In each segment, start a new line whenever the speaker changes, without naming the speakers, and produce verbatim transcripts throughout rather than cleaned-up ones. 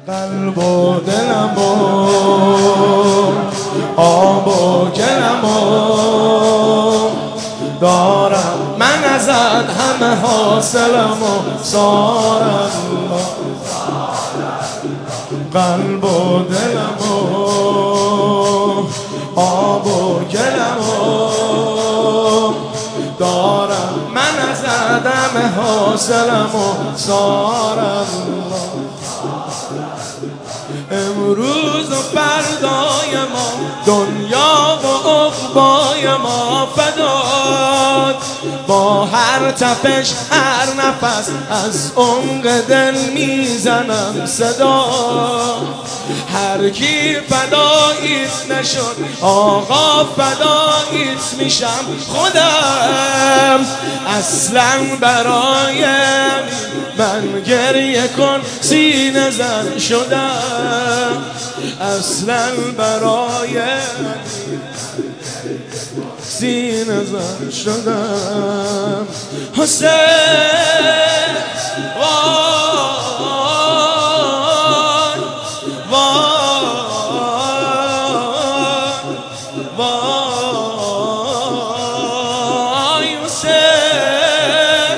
قلب و دلم و آب و گلم و دارم من ازت همه حاصلم و سارم. قلب و دلم و آب و گلم و دارم من ازت همه حاصلم و سارم. امروز و فردای ما دنیا و عقبای ما فداد، با هر تپش هر نفس از عمق دل میزنم صدا. هر کی فداییت نشد آقا فداییت میشم خودم. اصلا برای من گریه کن سینه زن شدم. اصلا برای سینه زن شدم. حسین وای وای وای حسین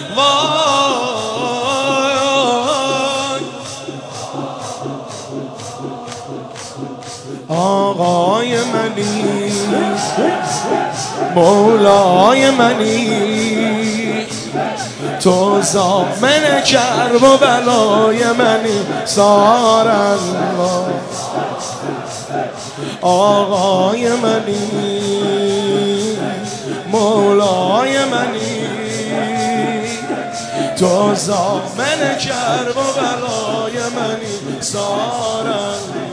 وای. آقای منی مولای منی، تو ضامن کرب و بلای منی سار الله. آقای منی مولای منی، تو ضامن کرب و بلای منی سار الله.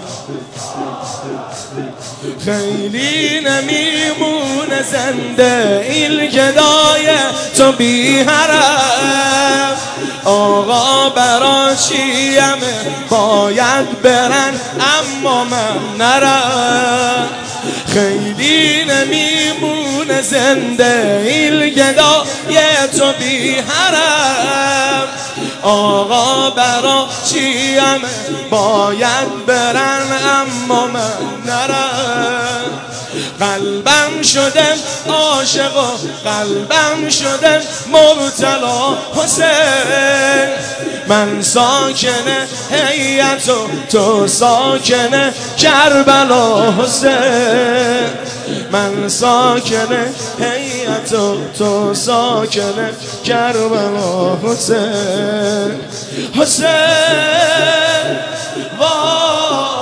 خیلی نمیمونه زنده این گدای تو بی حرم. آقا برا چیمه باید برن اما من نرم. خیلی نمیمونه زنده این گدای تو بی حرم. آقا برا چیمه باید برن اما من نرم. قلبم شده عاشق و قلبم شده مبتلا حسین. من ساکن هیئت و تو ساکن کربلا حسین. من ساکن هیئت و تو ساکن کربلا حسین. حسین وای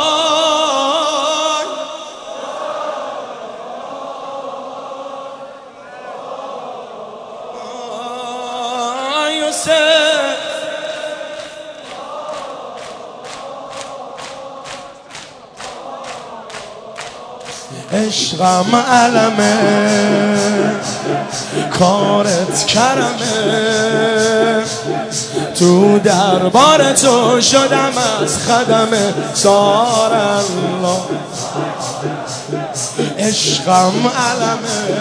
عشقم علمه کارت کرمه، تو دربار تو شدم از خدمه سار الله. عشقم علمه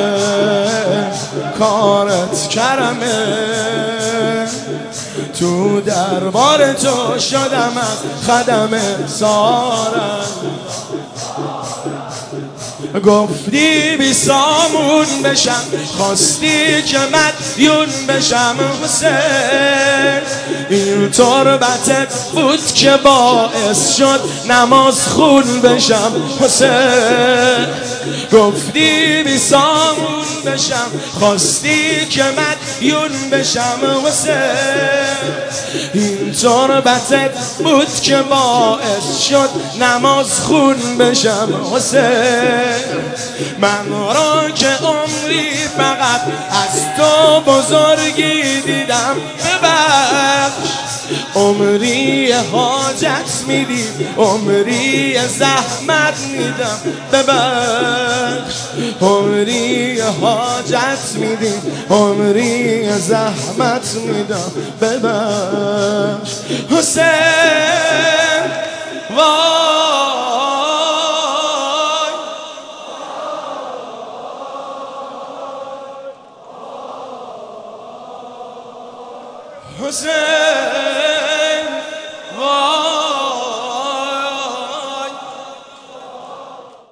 کارت کرمه، تو دربار تو شدم از خدمه سار الله. گفتی بی سامون بشم خواستی که مدیون بشم حسین. این تربتت بود که باعث شد نماز خون بشم حسین. گفتی بی سامون بشم خواستی که مدیون بشم حسین. این تربتت بود که باعث شد نماز خون بشم حسین. من را که عمری فقط از تو بزرگی دیدم ببخش. عمری حاجت میدیم عمری زحمت میدم ببخش. عمری حاجت میدیم عمری زحمت میدم ببخش. حسین